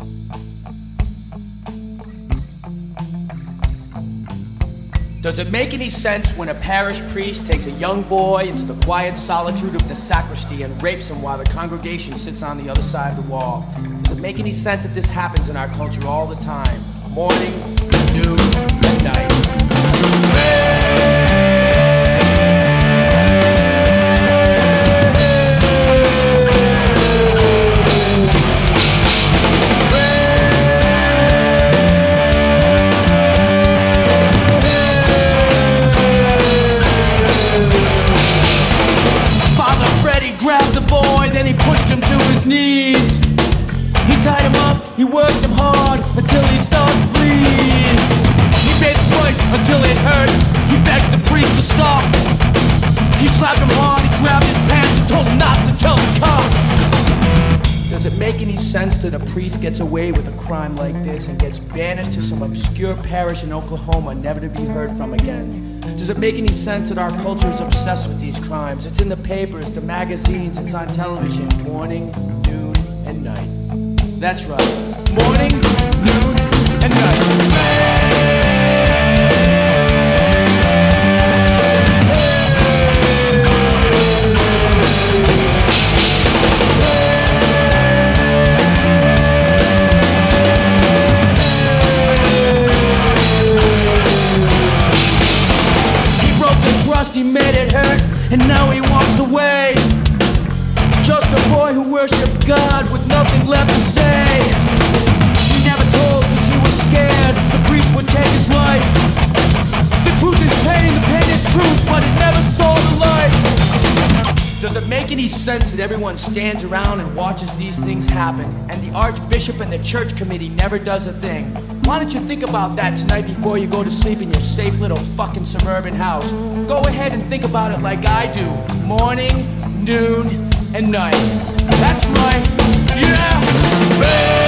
Does it make any sense when a parish priest takes a young boy into the quiet solitude of the sacristy and rapes him while the congregation sits on the other side of the wall? Does it make any sense that this happens in our culture all the time? Morning, noon, and night. Grabbed the boy, then he pushed him to his knees. He tied him up, he worked him hard until he started to bleed. He made the voice until it hurt. He begged the priest to stop. He slapped him hard, he grabbed his pants and told him not to tell the cops. Does it make any sense that a priest gets away with a crime like this and gets banished to some obscure parish in Oklahoma, never to be heard from again? Does it make any sense that our culture is obsessed with these crimes? It's in the papers, the magazines, it's on television, morning, noon, and night. That's right, morning, noon, and night. He made it hurt, and now he walks away. Just a boy who worshipped God with nothing left to say. He never told cause he was scared the priest would take his life. The truth is pain, the pain is truth, but it never saw the light. Does it make any sense that everyone stands around and watches these things happen, and the archbishop and the church committee never does a thing? Why don't you think about that tonight before you go to sleep in your safe little fucking suburban house? Go ahead and think about it like I do. Morning, noon, and night. That's right. Yeah!